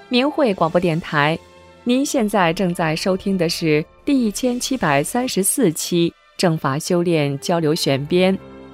明慧广播电台，您现在正在收听的是第1734期正法修炼交流选编。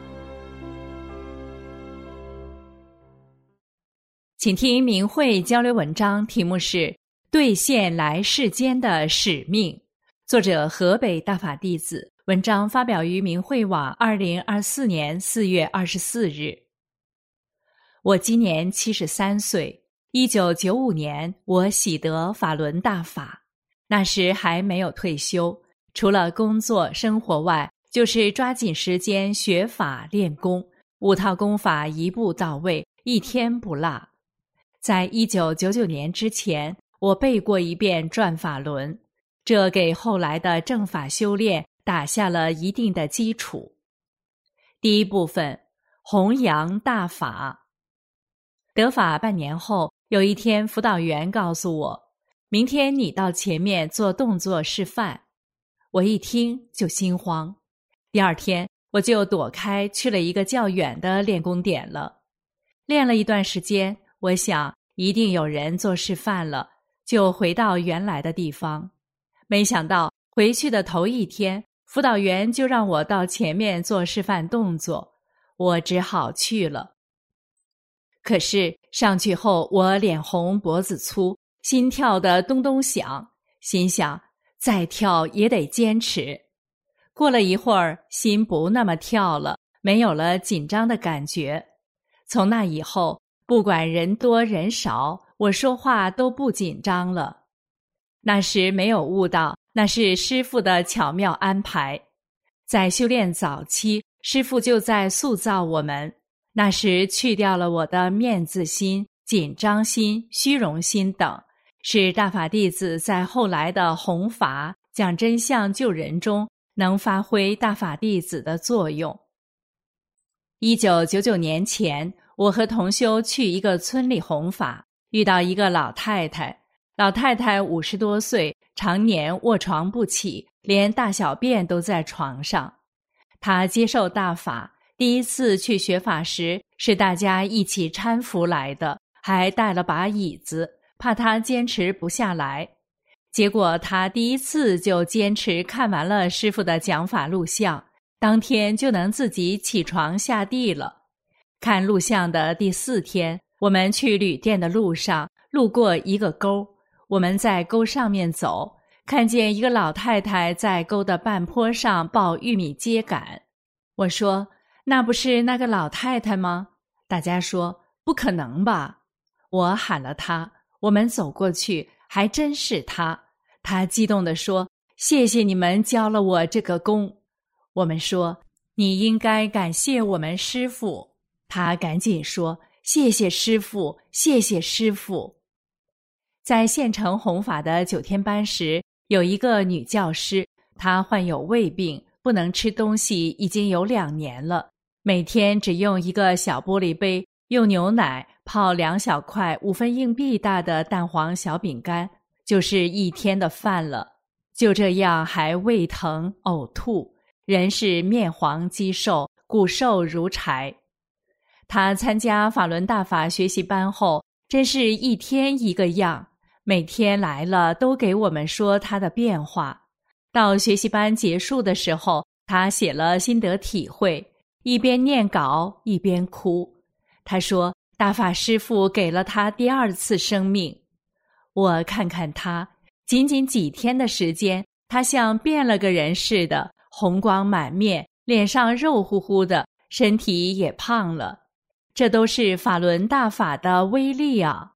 请听明慧交流文章，题目是《兑现来世间的使命》，作者河北大法弟子，文章发表于明慧网2024年4月24日。我今年73岁，1995年我喜得法轮大法，那时还没有退休，除了工作生活外，就是抓紧时间学法练功，5套功法一步到位，一天不落。在1999年之前，我背过一遍转法轮，这给后来的正法修炼打下了一定的基础。第一部分，弘扬大法。得法半年后，有一天辅导员告诉我，明天你到前面做动作示范。我一听就心慌，第二天我就躲开去了一个较远的练功点了。练了一段时间，我想一定有人做示范了，就回到原来的地方。没想到回去的头一天，辅导员就让我到前面做示范动作，我只好去了。可是上去后，我脸红脖子粗，心跳得咚咚响，心想再跳也得坚持。过了一会儿，心不那么跳了，没有了紧张的感觉。从那以后，不管人多人少，我说话都不紧张了。那时没有悟到，那是师父的巧妙安排。在修炼早期，师父就在塑造我们。那时去掉了我的面子心、紧张心、虚荣心等，使大法弟子在后来的弘法、讲真相救人中能发挥大法弟子的作用。1999年前，我和同修去一个村里弘法，遇到一个老太太。老太太50多岁，常年卧床不起，连大小便都在床上。她接受大法，第一次去学法时是大家一起搀扶来的，还带了把椅子，怕她坚持不下来。结果她第一次就坚持看完了师父的讲法录像，当天就能自己起床下地了。看录像的第4天，我们去旅店的路上路过一个沟，我们在沟上面走，看见一个老太太在沟的半坡上抱玉米秸秆。我说，那不是那个老太太吗？大家说，不可能吧。我喊了她，我们走过去，还真是她。她激动地说，谢谢你们教了我这个功。我们说，你应该感谢我们师父。她赶紧说，谢谢师父，谢谢师父。在县城弘法的9天班时，有一个女教师，她患有胃病，不能吃东西已经有2年了，每天只用一个小玻璃杯，用牛奶泡2小块5分硬币大的蛋黄小饼干，就是1天的饭了。就这样还胃疼呕吐，人是面黄肌瘦，骨瘦如柴。她参加法轮大法学习班后，真是一天一个样，每天来了都给我们说她的变化。到学习班结束的时候，她写了心得体会，一边念稿一边哭。她说，大法师父给了她第2次生命。我看看她，仅仅几天的时间，她像变了个人似的，红光满面，脸上肉乎乎的，身体也胖了。这都是法轮大法的威力啊！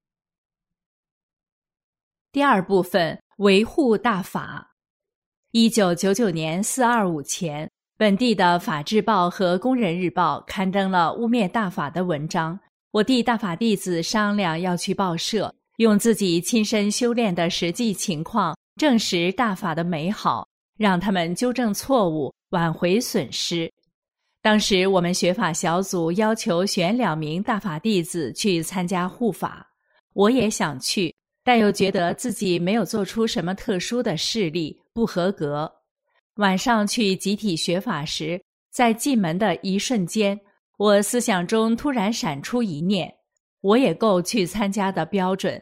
第2部分，维护大法。1999年425前，本地的法制报和工人日报刊登了污蔑大法的文章。我弟大法弟子商量要去报社，用自己亲身修炼的实际情况证实大法的美好，让他们纠正错误，挽回损失。当时我们学法小组要求选2名大法弟子去参加护法，我也想去，但又觉得自己没有做出什么特殊的事例，不合格。晚上去集体学法时，在进门的一瞬间，我思想中突然闪出一念，我也够去参加的标准，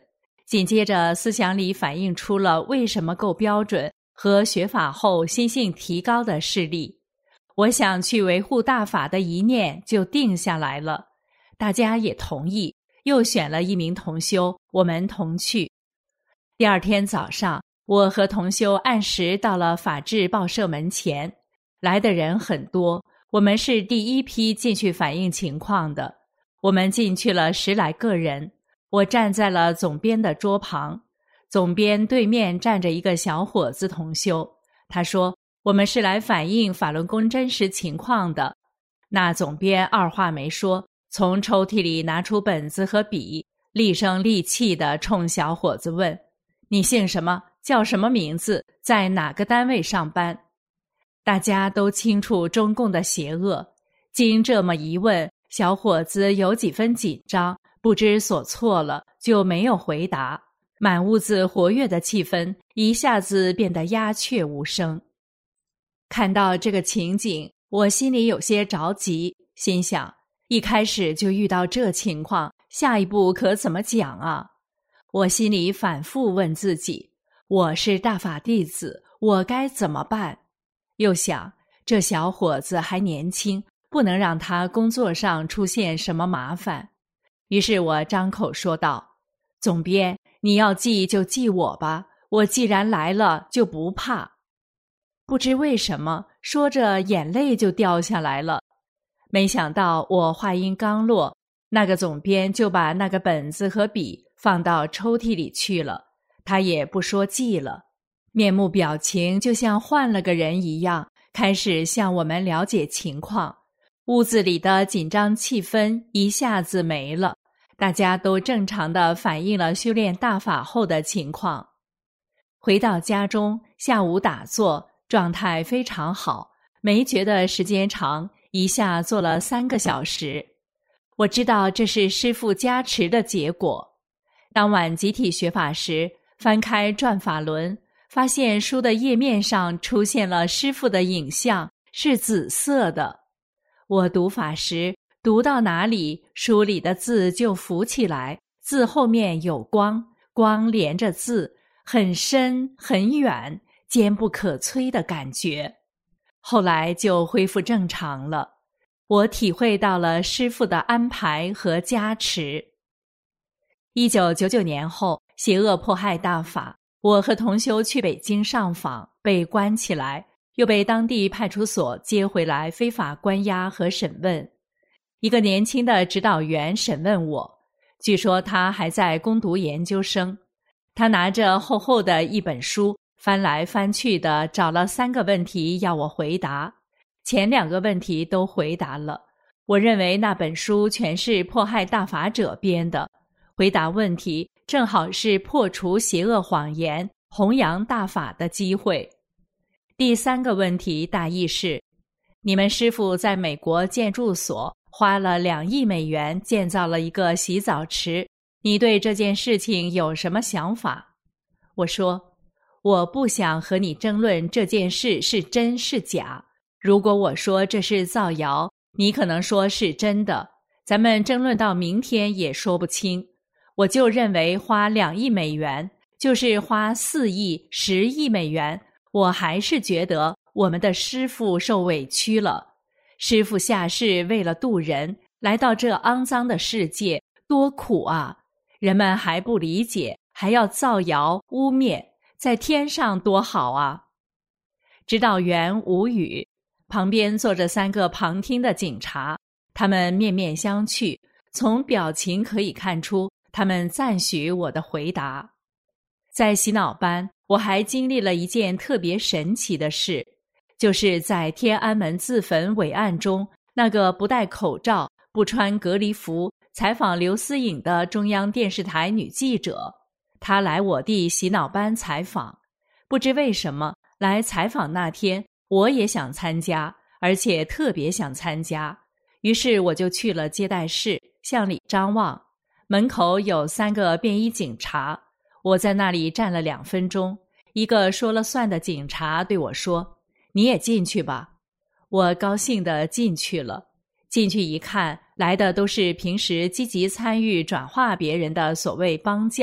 紧接着思想里反映出了为什么够标准和学法后心性提高的事例。我想去维护大法的一念就定下来了，大家也同意，又选了一名同修，我们同去。第二天早上，我和同修按时到了法制报社门前，来的人很多，我们是第一批进去反映情况的。我们进去了10来个人，我站在了总编的桌旁，总编对面站着一个小伙子同修，他说我们是来反映法轮功真实情况的。那总编二话没说，从抽屉里拿出本子和笔，厉声厉气地冲小伙子问：你姓什么？叫什么名字？在哪个单位上班？大家都清楚中共的邪恶，经这么一问，小伙子有几分紧张，不知所措了，就没有回答。满屋子活跃的气氛一下子变得鸦雀无声。看到这个情景，我心里有些着急，心想一开始就遇到这情况，下一步可怎么讲啊？我心里反复问自己，我是大法弟子，我该怎么办？又想这小伙子还年轻，不能让他工作上出现什么麻烦。于是我张口说道：总编，你要记就记我吧，我既然来了就不怕。不知为什么，说着眼泪就掉下来了。没想到我话音刚落，那个总编就把那个本子和笔放到抽屉里去了，他也不说记了，面目表情就像换了个人一样，开始向我们了解情况。屋子里的紧张气氛一下子没了，大家都正常地反映了修炼大法后的情况。回到家中，下午打坐，状态非常好，没觉得时间长，一下做了3个小时。我知道这是师父加持的结果。当晚集体学法时，翻开转法轮，发现书的页面上出现了师父的影像，是紫色的。我读法时，读到哪里，书里的字就浮起来，字后面有光，光连着字，很深很远，坚不可摧的感觉。后来就恢复正常了，我体会到了师父的安排和加持。1999年后，邪恶迫害大法，我和同修去北京上访，被关起来，又被当地派出所接回来非法关押和审问。一个年轻的指导员审问我，据说他还在攻读研究生。他拿着厚厚的一本书，翻来翻去的找了3个问题要我回答。前2个问题都回答了，我认为那本书全是迫害大法者编的，回答问题正好是破除邪恶谎言、弘扬大法的机会。第3个问题大意是：你们师父在美国建筑所花了2亿美元建造了一个洗澡池，你对这件事情有什么想法？我说，我不想和你争论这件事是真是假。如果我说这是造谣，你可能说是真的，咱们争论到明天也说不清。我就认为花2亿美元，就是花4亿、10亿美元，我还是觉得我们的师父受委屈了。师父下世为了度人，来到这肮脏的世界，多苦啊！人们还不理解，还要造谣污蔑，在天上多好啊！指导员无语，旁边坐着3个旁听的警察，他们面面相觑，从表情可以看出他们赞许我的回答。在洗脑班，我还经历了一件特别神奇的事，就是在天安门自焚伟案中，那个不戴口罩、不穿隔离服采访刘思颖的中央电视台女记者，她来我弟洗脑班采访。不知为什么，来采访那天，我也想参加，而且特别想参加。于是我就去了接待室，向里张望。门口有3个便衣警察，我在那里站了2分钟。一个说了算的警察对我说：“你也进去吧。”我高兴地进去了。进去一看，来的都是平时积极参与转化别人的所谓帮教，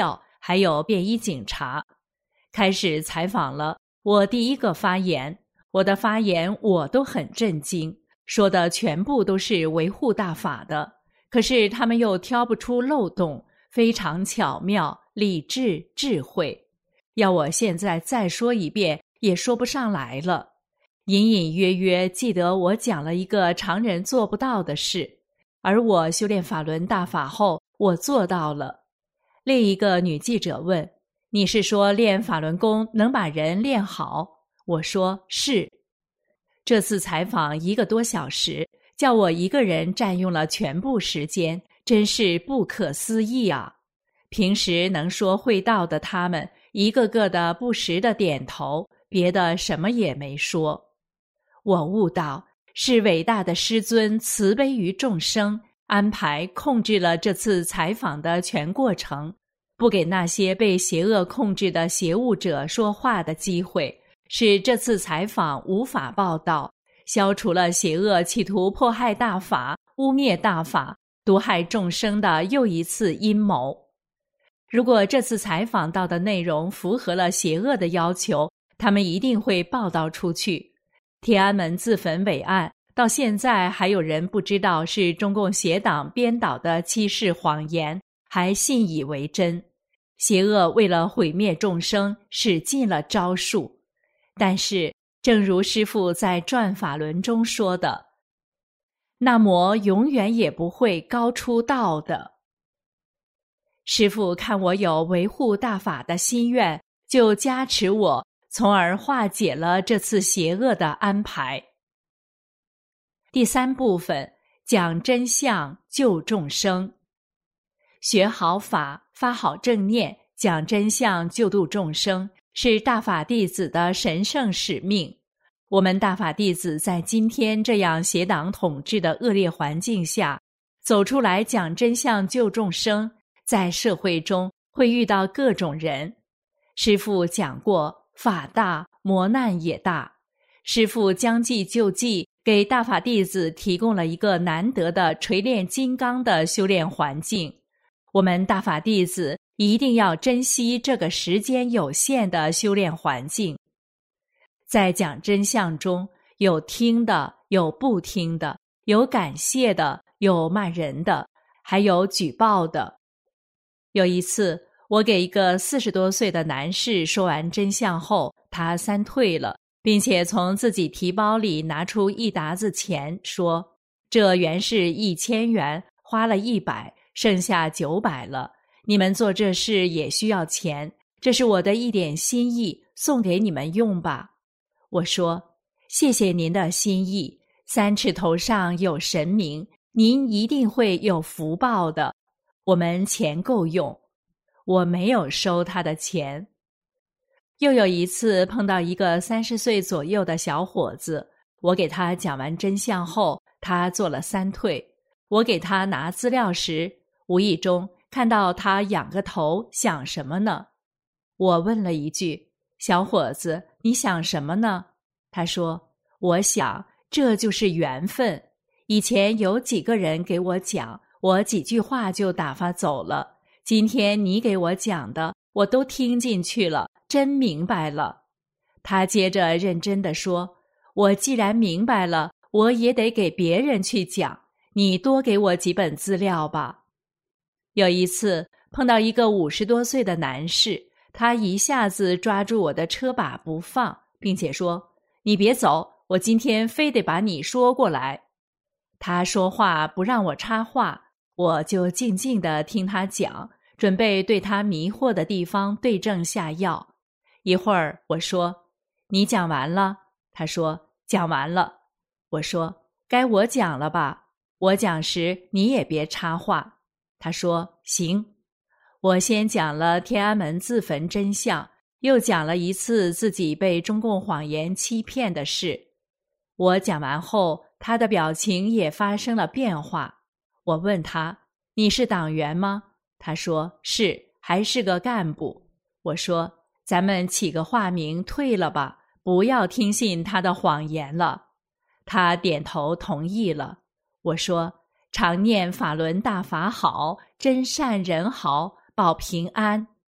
还有便衣警察。开始采访了，我第一个发言，我的发言我都很震惊，说的全部都是维护大法的，可是他们又挑不出漏洞，非常巧妙、理智、智慧。要我现在再说一遍，也说不上来了。隐隐约约记得我讲了一个常人做不到的事，而我修炼法轮大法后，我做到了。另一个女记者问：你是说练法轮功能把人练好？我说是。这次采访1个多小时，叫我一个人占用了全部时间，真是不可思议啊！平时能说会道的他们，一个个的不时的点头，别的什么也没说。我悟到，是伟大的师尊慈悲于众生，安排控制了这次采访的全过程，不给那些被邪恶控制的邪物者说话的机会，使这次采访无法报道，消除了邪恶企图迫害大法、污蔑大法、毒害众生的又一次阴谋。如果这次采访到的内容符合了邪恶的要求，他们一定会报道出去。天安门自焚伟案到现在还有人不知道是中共邪党编导的欺世谎言，还信以为真。邪恶为了毁灭众生，使尽了招数。但是正如师父在转法轮中说的，那魔永远也不会高出道的。师父看我有维护大法的心愿，就加持我，从而化解了这次邪恶的安排。第3部分，讲真相救众生。学好法，发好正念，讲真相救度众生，是大法弟子的神圣使命。我们大法弟子在今天这样邪党统治的恶劣环境下，走出来讲真相救众生，在社会中会遇到各种人。师父讲过，法大，磨难也大。师父将计就计，给大法弟子提供了一个难得的锤炼金刚的修炼环境。我们大法弟子一定要珍惜这个时间有限的修炼环境。在讲真相中，有听的，有不听的，有感谢的，有骂人的，还有举报的。有一次，我给一个40多岁的男士说完真相后，他3退了，并且从自己提包里拿出一沓子钱，说：这原是1000元，花了100，剩下900了。你们做这事也需要钱，这是我的一点心意，送给你们用吧。我说：谢谢您的心意，3尺头上有神明，您一定会有福报的。我们钱够用。我没有收他的钱。又有一次碰到一个30岁左右的小伙子，我给他讲完真相后，他做了3退。我给他拿资料时，无意中看到他仰个头，想什么呢？我问了一句：小伙子，你想什么呢？他说：我想这就是缘分。以前有几个人给我讲，我几句话就打发走了。今天你给我讲的，我都听进去了，真明白了。他接着认真地说：我既然明白了，我也得给别人去讲，你多给我几本资料吧。有一次碰到一个50多岁的男士，他一下子抓住我的车把不放，并且说：你别走，我今天非得把你说过来。他说话不让我插话，我就静静地听他讲，准备对他迷惑的地方对症下药。一会儿我说：你讲完了？他说：讲完了。我说：该我讲了吧？我讲时你也别插话。他说：行。我先讲了天安门自焚真相，又讲了一次自己被中共谎言欺骗的事。我讲完后，他的表情也发生了变化。我问他：你是党员吗？他说：是，还是个干部。我说：咱们起个化名退了吧，不要听信他的谎言了。他点头同意了。我说：常念法轮大法好，真善人好，保平安。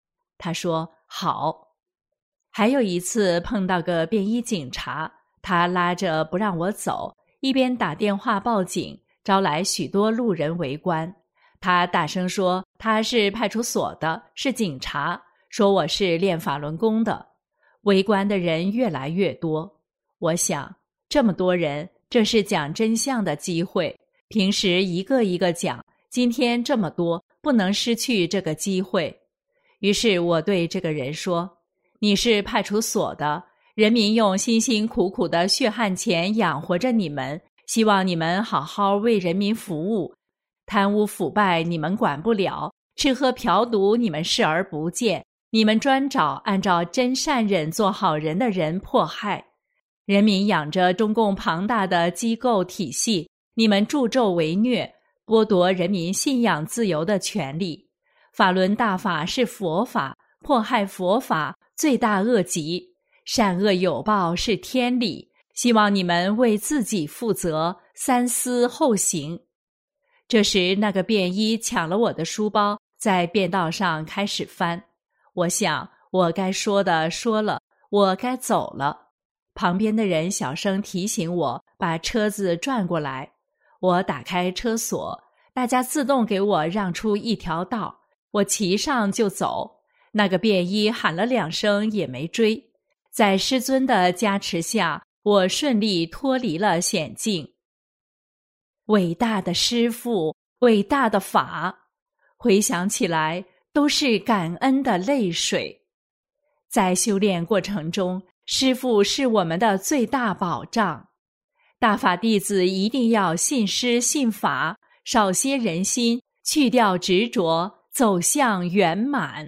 他说好。还有一次碰到个便衣警察，他拉着不让我走，一边打电话报警，招来许多路人围观。他大声说他是派出所的，是警察，说我是练法轮功的。围观的人越来越多，我想这么多人，这是讲真相的机会，平时一个一个讲，今天这么多，不能失去这个机会。于是我对这个人说，你是派出所的，人民用辛辛苦苦的血汗钱养活着你们，希望你们好好为人民服务。贪污腐败你们管不了，吃喝嫖赌你们视而不见，你们专找按照真善忍做好人的人迫害。人民养着中共庞大的机构体系，你们助纣为虐，剥夺人民信仰自由的权利。法轮大法是佛法，迫害佛法，罪大恶极，善恶有报是天理，希望你们为自己负责，三思后行。这时那个便衣抢了我的书包，在便道上开始翻。我想我该说的说了，我该走了。旁边的人小声提醒我把车子转过来。我打开车锁，大家自动给我让出一条道，我骑上就走。那个便衣喊了2声也没追。在师尊的加持下，我顺利脱离了险境。伟大的师父，伟大的法，回想起来都是感恩的泪水。在修炼过程中，师父是我们的最大保障。大法弟子一定要信师信法，少些人心，去掉执着，走向圆满。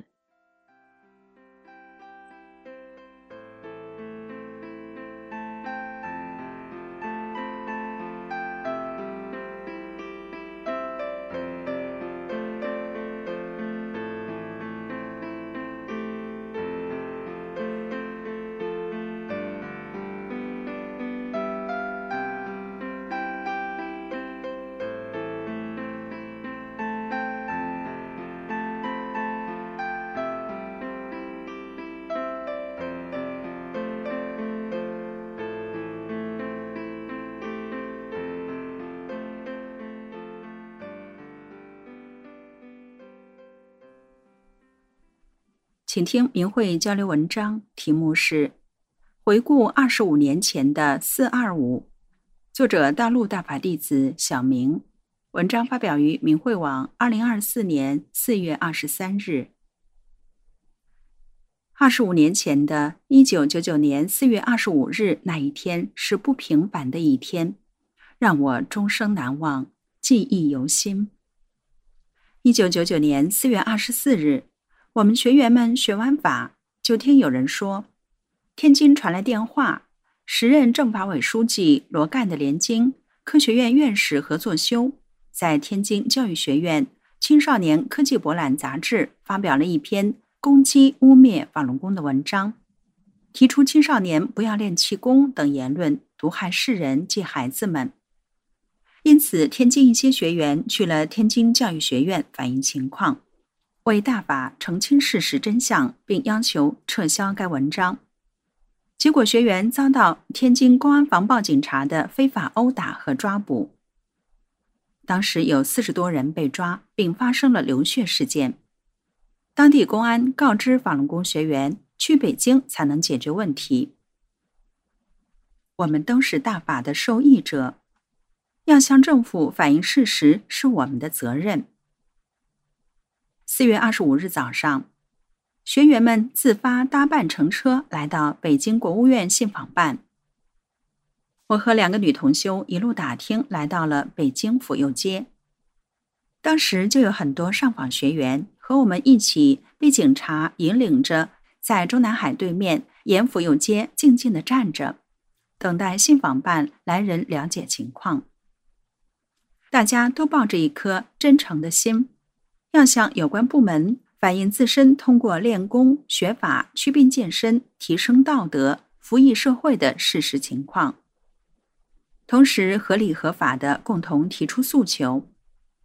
请听明慧交流文章，题目是回顾25年前的425，作者大陆大法弟子小明，文章发表于明慧网2024年4月23日。25年前的1999年4月25日那一天是不平凡的一天，让我终生难忘，记忆犹新。1999年4月24日，我们学员们学完法，就听有人说，天津传来电话，时任政法委书记罗干的联经科学院院士何作修在天津教育学院青少年科技博览杂志发表了一篇攻击污蔑法轮功的文章，提出青少年不要练气功等言论毒害世人及孩子们。因此天津一些学员去了天津教育学院反映情况，为大法澄清事实真相，并要求撤销该文章。结果学员遭到天津公安防暴警察的非法殴打和抓捕。当时有40多人被抓，并发生了流血事件。当地公安告知法轮功学员去北京才能解决问题。我们都是大法的受益者，要向政府反映事实是我们的责任。4月25日早上，学员们自发搭伴乘车来到北京国务院信访办。我和2个女同修一路打听，来到了北京府右街。当时就有很多上访学员和我们一起被警察引领着，在中南海对面沿府右街静静地站着，等待信访办来人了解情况。大家都抱着一颗真诚的心，要向有关部门反映自身通过练功学法祛病健身提升道德服役社会的事实情况，同时合理合法地共同提出诉求。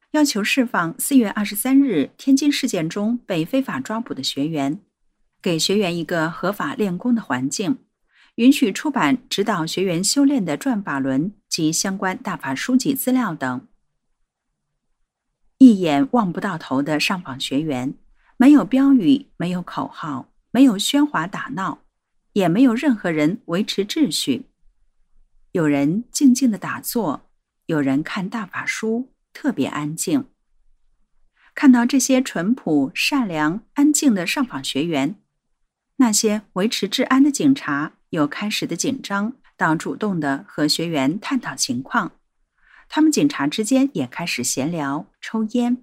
要求释放4月23日天津事件中被非法抓捕的学员，给学员一个合法练功的环境，允许出版指导学员修炼的转法轮及相关大法书籍资料等。一眼望不到头的上访学员，没有标语，没有口号，没有喧哗打闹，也没有任何人维持秩序。有人静静地打坐，有人看大法书，特别安静。看到这些淳朴、善良、安静的上访学员，那些维持治安的警察由开始的紧张到主动地和学员探讨情况，他们警察之间也开始闲聊、抽烟。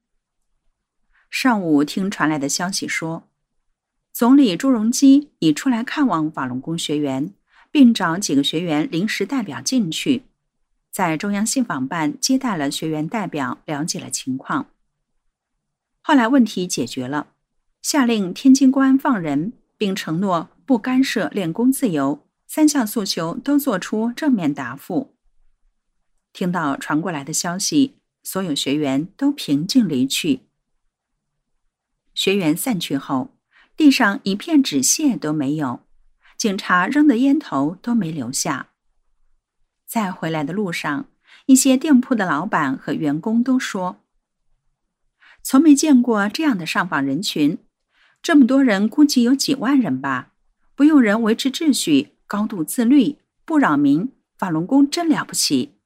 上午听传来的消息说，总理朱镕基已出来看望法轮功学员，并找几个学员临时代表进去，在中央信访办接待了学员代表，了解了情况。后来问题解决了，下令天津公安放人，并承诺不干涉练功自由，3项诉求都作出正面答复。听到传过来的消息，所有学员都平静离去。学员散去后，地上一片纸屑都没有，警察扔的烟头都没留下。在回来的路上，一些店铺的老板和员工都说，从没见过这样的上访人群，这么多人估计有几万人吧，不用人维持秩序，高度自律，不扰民，法轮功真了不起。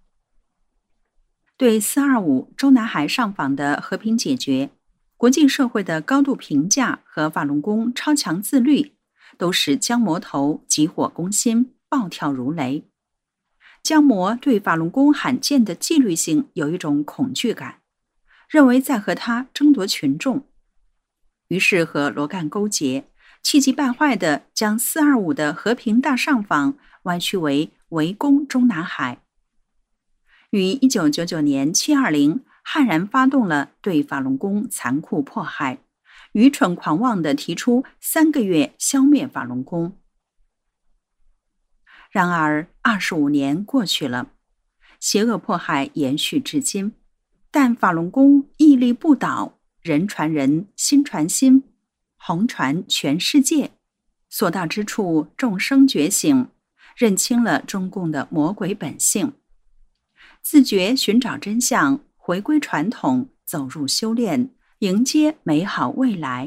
对425中南海上访的和平解决，国际社会的高度评价和法轮功超强自律，都使姜魔头急火攻心，暴跳如雷。姜魔对法轮功罕见的纪律性有一种恐惧感，认为在和他争夺群众，于是和罗干勾结，气急败坏地将425的和平大上访歪曲为围攻中南海。于1999年720悍然发动了对法轮功残酷迫害，愚蠢狂妄地提出3个月消灭法轮功。然而25年过去了，邪恶迫害延续至今，但法轮功屹立不倒，人传人，心传心，红传全世界，所到之处众生觉醒，认清了中共的魔鬼本性，自觉寻找真相，回归传统，走入修炼，迎接美好未来。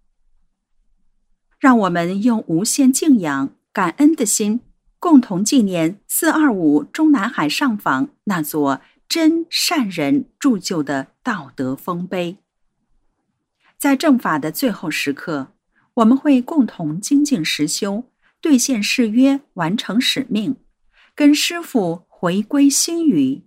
让我们用无限敬仰、感恩的心，共同纪念425中南海上访那座真善人铸就的道德丰碑。在正法的最后时刻，我们会共同精进实修，兑现誓约，完成使命，跟师父回归心语。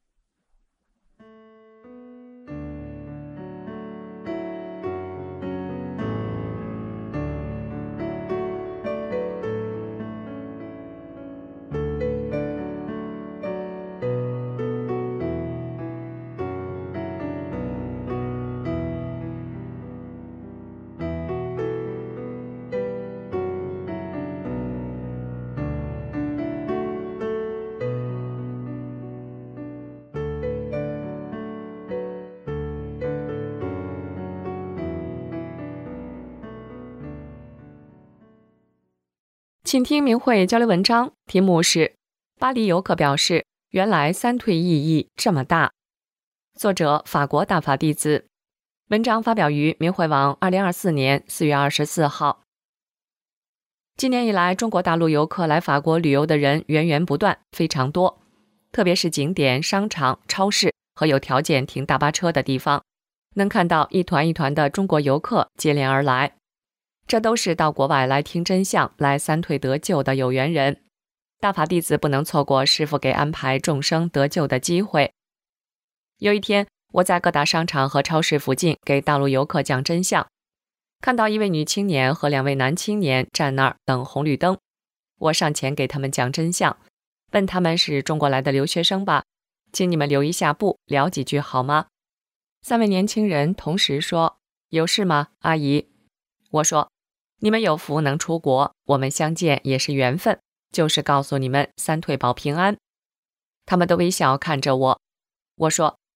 请听明慧交流文章，题目是巴黎游客表示，原来三退意义这么大。作者法国大法弟子。文章发表于明慧网2024年4月24号。今年以来，中国大陆游客来法国旅游的人源源不断，非常多，特别是景点、商场、超市和有条件停大巴车的地方，能看到一团一团的中国游客接连而来。这都是到国外来听真相、来三退得救的有缘人。大法弟子不能错过师父给安排众生得救的机会。有一天，我在各大商场和超市附近给大陆游客讲真相，看到一位女青年和2位男青年站那儿等红绿灯。我上前给他们讲真相，问他们是中国来的留学生吧，请你们留一下步，聊几句好吗？3位年轻人同时说，有事吗，阿姨？我说，你们有福能出国，我们相见也是缘分，就是告诉你们三退保平安。他们都微笑看着我。我说，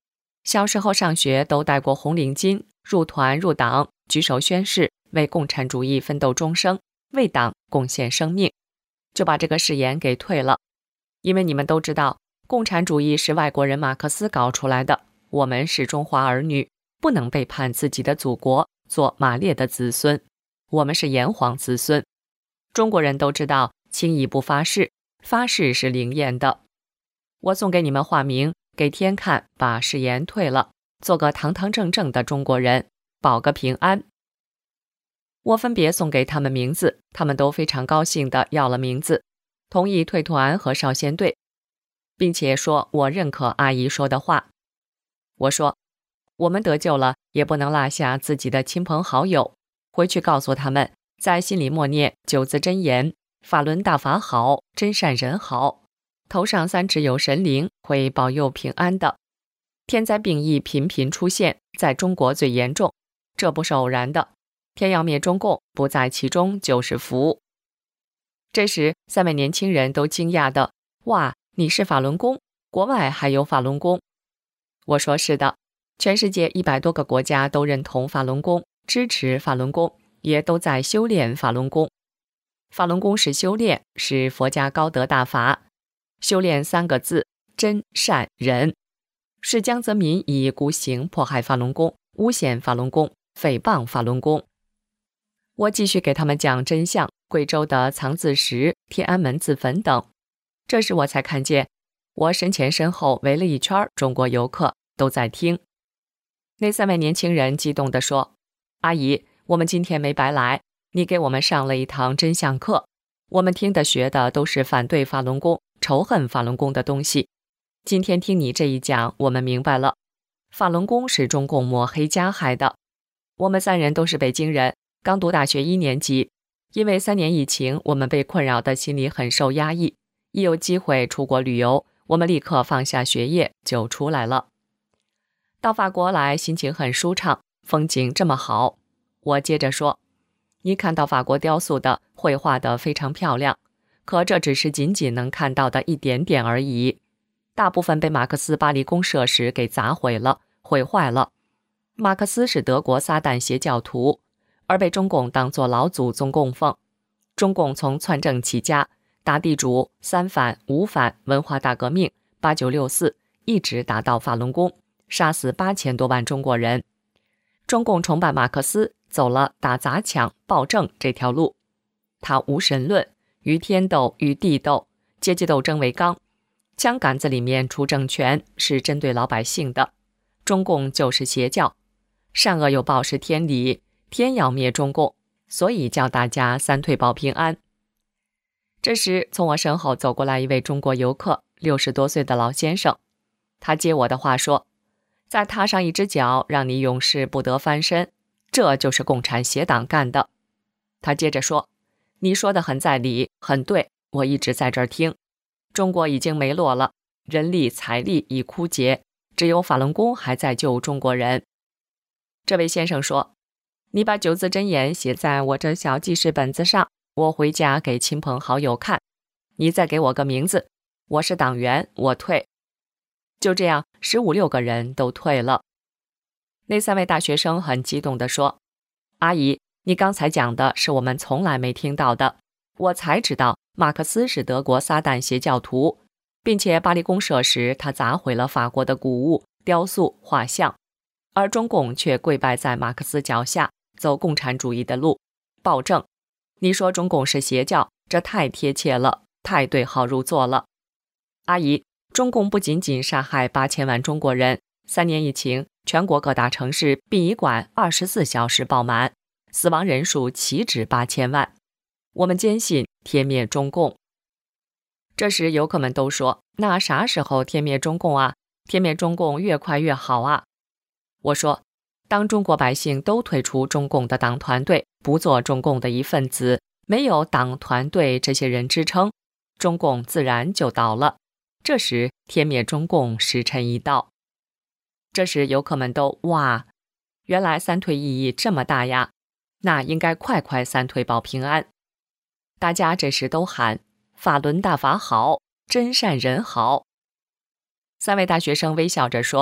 小时候上学都戴过红领巾，入团入党，举手宣誓，为共产主义奋斗终生，为党贡献生命，就把这个誓言给退了。因为你们都知道，共产主义是外国人马克思搞出来的，我们是中华儿女，不能背叛自己的祖国，做马列的子孙，我们是炎黄子孙。中国人都知道，轻易不发誓，发誓是灵验的。我送给你们化名，给天看，把誓言退了，做个堂堂正正的中国人，保个平安。我分别送给他们名字，他们都非常高兴地要了名字，同意退团和少先队，并且说我认可阿姨说的话。我说，我们得救了，也不能落下自己的亲朋好友，回去告诉他们，在心里默念9字真言：法轮大法好，真善人好，头上3尺有神灵，会保佑平安的。天灾病疫频频出现，在中国最严重，这不是偶然的，天要灭中共，不在其中就是福。这时3位年轻人都惊讶的，哇，你是法轮功，国外还有法轮功？我说是的，全世界100多个国家都认同法轮功，支持法轮功，也都在修炼法轮功。法轮功是修炼，是佛家高德大法。修炼3个字，真善忍，是江泽民以孤行迫害法轮功，诬陷法轮功，诽谤法轮功。我继续给他们讲真相，贵州的藏字石、天安门自焚等。这时我才看见，我身前身后围了一圈中国游客，都在听。那3位年轻人激动地说，阿姨，我们今天没白来，你给我们上了一堂真相课，我们听的学的都是反对法轮功、仇恨法轮功的东西。今天听你这一讲，我们明白了，法轮功是中共抹黑加害的。我们3人都是北京人，刚读大学1年级，因为3年疫情，我们被困扰的心里很受压抑，一有机会出国旅游，我们立刻放下学业就出来了。到法国来，心情很舒畅，风景这么好。我接着说，你看到法国雕塑的、绘画的非常漂亮，可这只是仅仅能看到的一点点而已，大部分被马克思巴黎公社时给砸毁了、毁坏了。马克思是德国撒旦邪教徒，而被中共当作老祖宗供奉。中共从篡政起家、打地主、3反、5反、文化大革命、8964，一直打到法轮功，杀死8000多万中国人。中共崇拜马克思，走了打砸抢、暴政这条路。他无神论，与天斗、与地斗，阶级斗争为纲，枪杆子里面出政权，是针对老百姓的。中共就是邪教，善恶有报是天理，天要灭中共，所以叫大家3退保平安。这时从我身后走过来一位中国游客，60多岁的老先生，他接我的话说，再踏上一只脚，让你永世不得翻身，这就是共产邪党干的。他接着说，你说的很在理，很对，我一直在这儿听。中国已经没落了，人力财力已枯竭，只有法轮功还在救中国人。这位先生说，你把9字真言写在我这小记事本子上，我回家给亲朋好友看，你再给我个名字，我是党员，我退。就这样15、16个人都退了。那3位大学生很激动地说，阿姨，你刚才讲的是我们从来没听到的，我才知道马克思是德国撒旦邪教徒，并且巴黎公社时他砸毁了法国的古物、雕塑、画像，而中共却跪拜在马克思脚下，走共产主义的路，暴政。你说中共是邪教，这太贴切了，太对号入座了。阿姨，中共不仅仅杀害8000万中国人，3年疫情，全国各大城市殡仪馆24小时爆满，死亡人数岂止8000万。我们坚信天灭中共。这时游客们都说，那啥时候天灭中共啊？天灭中共越快越好啊。我说，当中国百姓都退出中共的党团队，不做中共的一份子，没有党团队这些人支撑，中共自然就倒了。这时天灭中共时辰已到。这时游客们都哇，原来3退意义这么大呀，那应该快快3退保平安。大家这时都喊法轮大法好，真善人好。3位大学生微笑着说，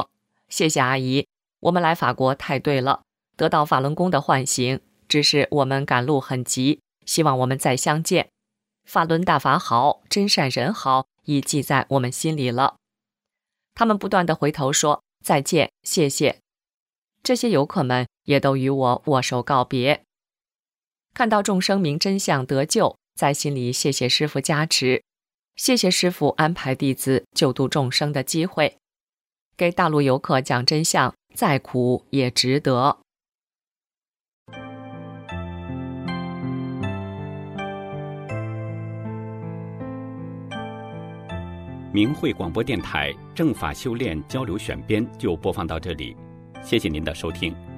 谢谢阿姨，我们来法国太对了，得到法轮功的唤醒，只是我们赶路很急，希望我们再相见。法轮大法好，真善人好，已记在我们心里了。他们不断地回头说再见，谢谢。这些游客们也都与我握手告别。看到众生明真相得救，在心里谢谢师父加持，谢谢师父安排弟子救度众生的机会，给大陆游客讲真相，再苦也值得。 明慧广播电台正法修炼交流选编就播放到这里，谢谢您的收听。